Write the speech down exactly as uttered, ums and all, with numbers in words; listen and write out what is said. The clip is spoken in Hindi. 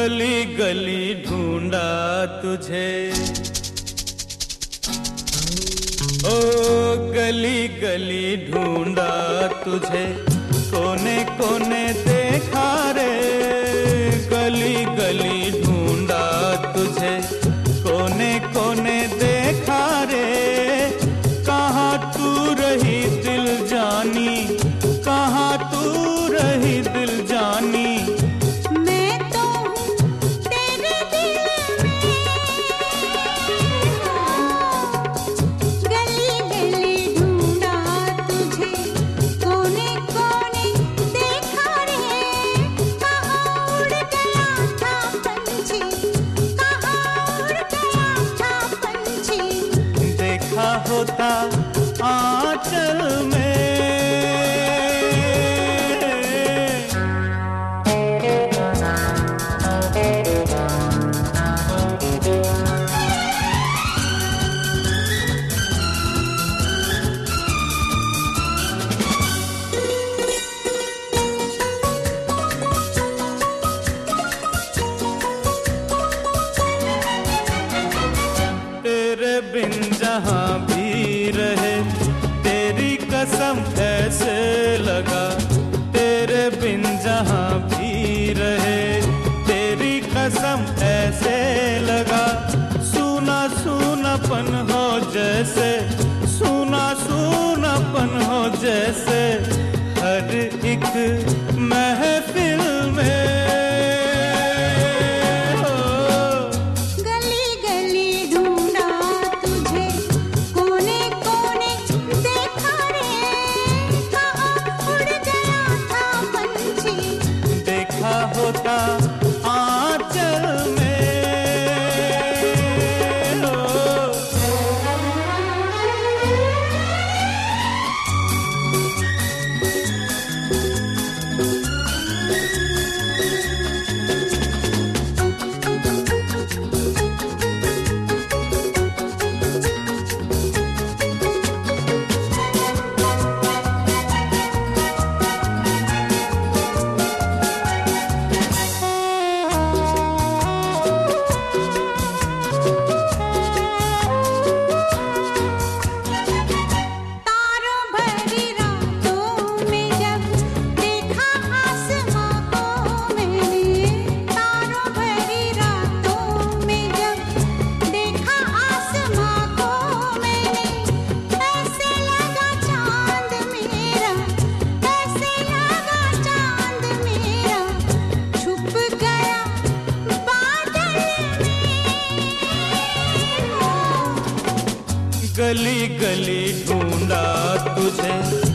गली गली ढूंढा तुझे, ओ गली गली ढूंढा तुझे, कोने कोने देखा रे। गली गली ढूंढा तुझे, कोने कोने देखा रे। कहाँ तू रही दिल जानी, कहाँ तू रही दिल जानी। मैं तो तेरे दिल में, गली गली ढूंढा तुझे, कोने कोने देखा रे। कहाँ उड़ गया था पंछी, कहाँ उड़ गया था पंछी। देखा होता आंचल में। तेरे बिन जहाँ भी रहे, तेरी कसम ऐसे लगा। तेरे बिन जहाँ भी रहे, तेरी कसम ऐसे लगा। सूना सूनापन हो जैसे, सूना सूनापन हो जैसे, हर एक महफिल में। होता आंचल में। गली गली ढूंढा तुझे,